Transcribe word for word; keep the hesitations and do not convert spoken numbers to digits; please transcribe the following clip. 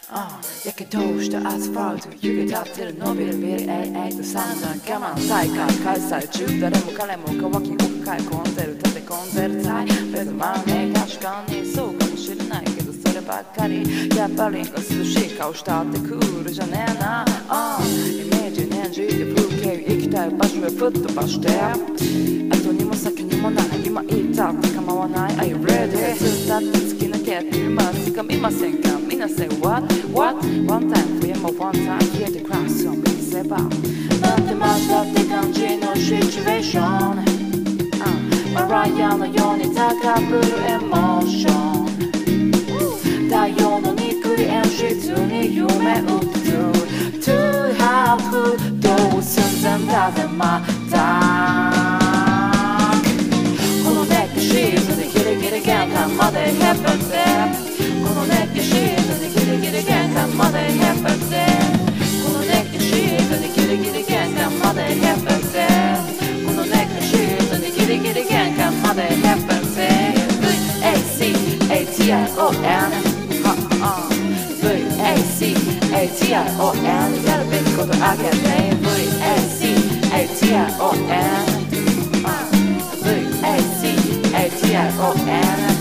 ああやけどしたアスファルト湯気立ってる伸びるビリエイエイと散々我慢大会開催中誰も彼も乾きを抱え込んでる立て込んでるタイプでまあね確かにそうかもしれないけどそればっかりやっぱり涼しい顔したってクールじゃねえなああイメージ念じて風景行きたい場所へ吹っ飛ばして後にも先にもない今言ったって構わない Are you ready? ずっと突き抜けてみますか見ませんか皆さん What? What? One time 冬も One time 消えてクラスを見せばなんてましたって感じのシチュエーション、uh, マライアのように高ぶるエモーション太陽の憎い演出に夢打つ To have food どう寸前だぜまたこのネックシーズンでギリギリ玄関までヘップでこのネックシーズンでギリギリ玄関までヘップでこのネックシーズンでギリギリ玄関までヘップでこのネックシーズンでギリギリ玄関までヘップで ブイエーシーエーティーアイオーエヌ ブイエーシーエーティーアイオーエヌ やるべきことあげて ブイエーシーエーティーアイオーエヌ ブイエーシーエーティーアイオーエヌ